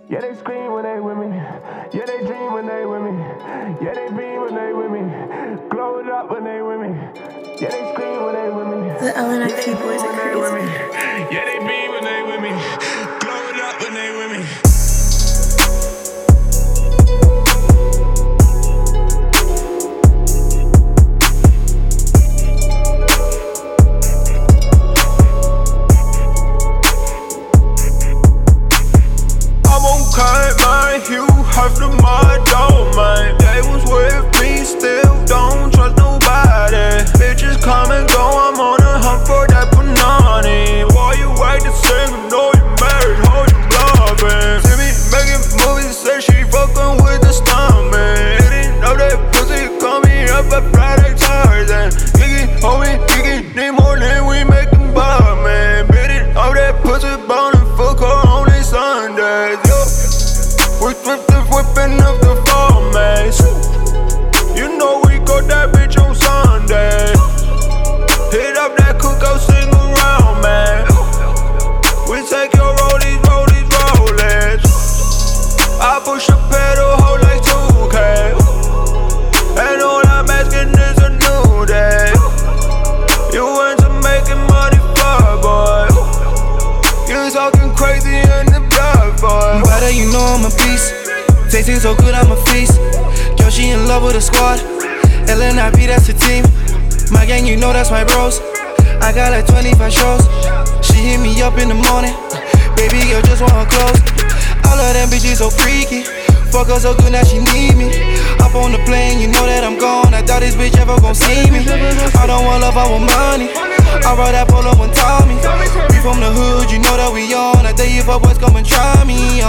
Yeah, they scream when they with me. Yeah, they dream when they with me. Yeah, they beam when they with me. Glow it up when they with me. Yeah, they scream when they with me. The LNXT boys are crazy. Yeah, they beam when they with me. Glow it up when they with me. You have to my dog, man. They was with me, still don't trust nobody. Bitches come and go, I'm on a hunt for that punani. Why you wait to sing? You know you married, how you loving? See me making movies, say she fucking with the stuntman. Hitting up that pussy, call me up at Friday, Tarzan. Kiki, homie, Kiki, need more than we making bar, man. Bitch, all that pussy, bone and fuck her only Sundays, yo. We whipping up the formats. You know we got that bitch on Sunday. Hit up that cookout, sing around, man. We take your rollies, rollers. I push a pedal, hold like 2K. And all I'm asking is a new day. You into making money, fuck, boy. You talking crazy in the blood, boy. Better you know I'm a beast. Tasting so good, I'm a feast. Girl, she in love with the squad. LNIP, that's the team. My gang, you know that's my bros. I got like 25 shows. She hit me up in the morning. Baby girl, just want her clothes. All of them bitches so freaky. Fuck her so good, now she need me. Up on the plane, you know that I'm gone. I doubt this bitch ever gon' see me. I don't want love, I want money. I brought that polo and Tommy. We from the hood, you know that we on. I tell you, fuck boys come and try me.